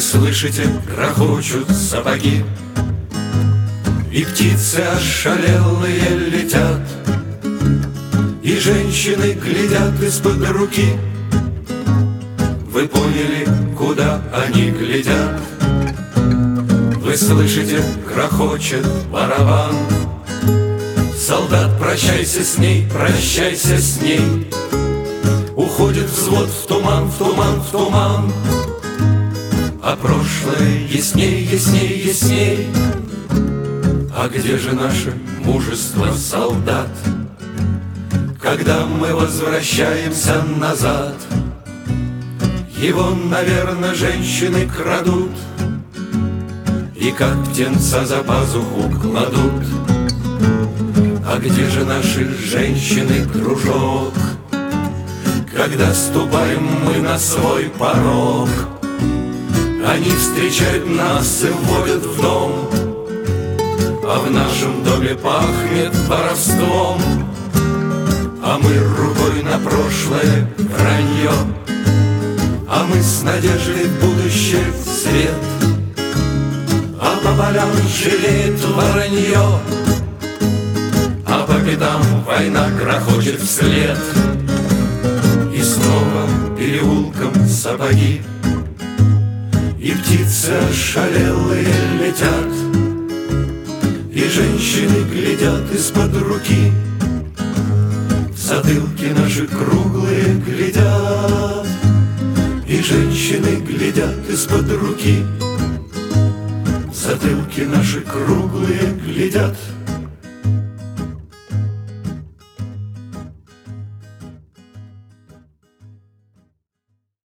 слышите, грохочут сапоги, и птицы ошалелые летят, и женщины глядят из-под руки. Вы поняли, куда они глядят? Вы слышите, грохочет барабан. Солдат, прощайся с ней, прощайся с ней. Уходит взвод в туман, в туман, в туман. А прошлое ясней, ясней, ясней. А где же наше мужество, солдат? Когда мы возвращаемся назад, его, наверное, женщины крадут и как птенца за пазуху кладут. А где же наши женщины, кружок, когда ступаем мы на свой порог? Они встречают нас и вводят в дом, а в нашем доме пахнет воровством. А мы рукой на прошлое вранье, а мы с надеждой в будущее свет. А по полям жалеет воронье, а по пятам война грохочет вслед. И снова переулком сапоги, и птицы ошалелые летят, и женщины глядят из-под руки. Затылки наши круглые глядят, и женщины глядят из-под руки. Затылки наши круглые глядят.